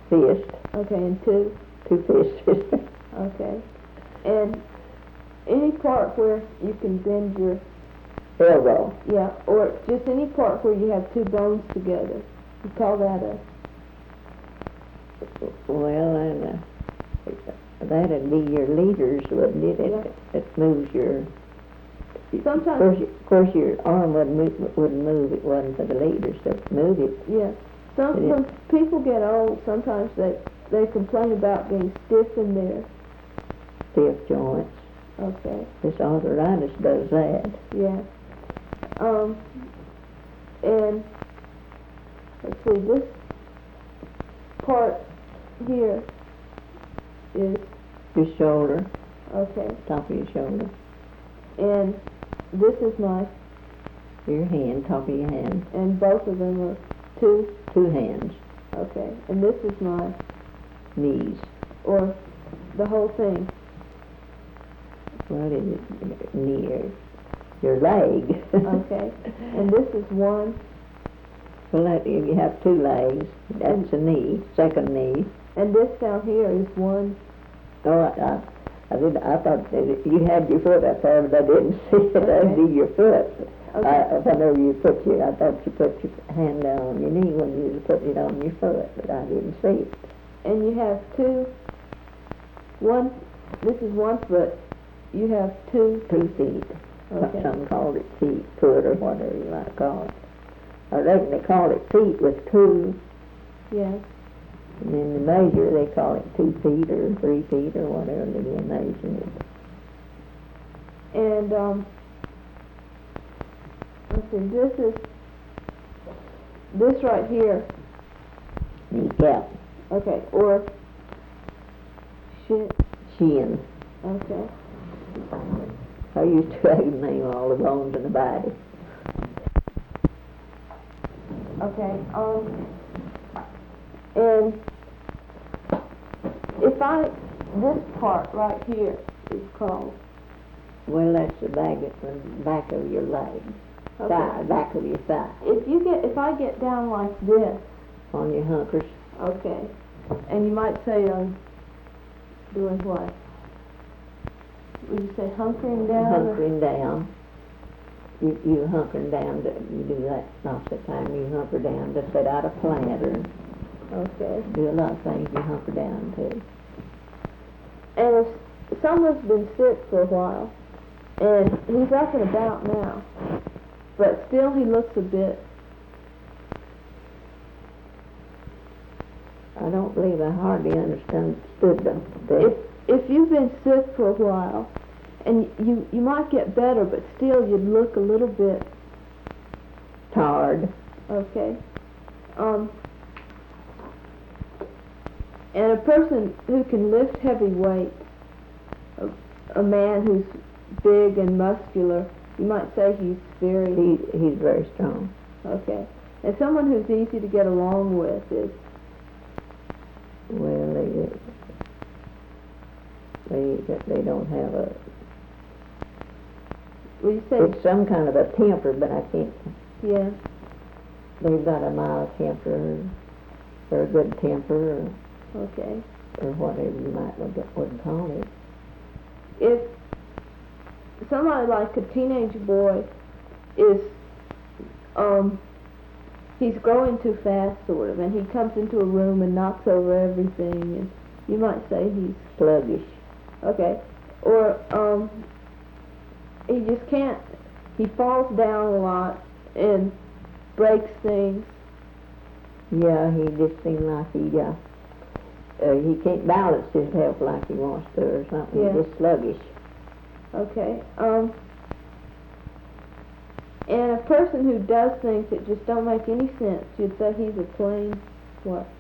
fist. Okay, and two? Two fists. Okay. And any part where you can bend your... Elbow. Yeah, or just any part where you have two bones together. You call that a... Well, and that'd be your leaders, wouldn't it? Yeah. It moves your... Sometimes... Of course, your arm wouldn't move. It wasn't for the leaders to move it. Yeah. When people get old, sometimes they complain about being stiff in their... Stiff joints. Okay. This arthritis does that. Yeah. And let's see, this part here is... Your shoulder. Okay. Top of your shoulder. And this is your hand, top of your hand. And both of them are two? Two hands. Okay. And this is my... Knees. Or the whole thing? Well, it is near your leg. Okay. And this is one? Well, you have two legs. That's a knee, second knee. And this down here is one? Oh, I thought that you had your foot up there, but I didn't see it. Okay. I see your foot. Okay. Whenever you I thought you put your hand down on your knee when you was putting it on your foot, but I didn't see it. And you have this is one foot, you have two? 2 feet. Okay. Some called it foot or whatever you might call it. I reckon they call it feet with two. Yes. And in the measure, they call it 2 feet or 3 feet or whatever they measure it. And, let's see, this right here. Kneecap. Okay, or Shin. Okay. I used to name all the bones in the body. Okay, and this part right here is called? Well, that's the back of your leg. Okay. Thigh, back of your thigh. If I get down like this. On your hunkers. Okay. And you might say, doing what? Would you say hunkering down? Hunkering down. You hunkering down, you do that most of the time. You hunker down to set out a plant or do a lot of things you hunker down to. And if someone's been sick for a while, and he's up and about now, but still he looks a bit... I don't believe I hardly understood them. If you've been sick for a while, and you might get better, but still you'd look a little bit... Tired. Okay. And a person who can lift heavy weights, a man who's big and muscular, you might say he's very strong. Okay. And someone who's easy to get along with is... Well, they don't have a... Well, you say... It's some kind of a temper, but I can't... Yeah. They've got a mild temper, or a good temper, Okay. or whatever you might would call it. If somebody like a teenage boy is, he's growing too fast, sort of, and he comes into a room and knocks over everything, and you might say he's... Sluggish. Okay. Or, he just can't... He falls down a lot and breaks things. Yeah, he just seems like he can't balance himself like he wants to or something. Yeah. He's just sluggish. Okay. And a person who does things that just don't make any sense, you'd say he's a plain, what?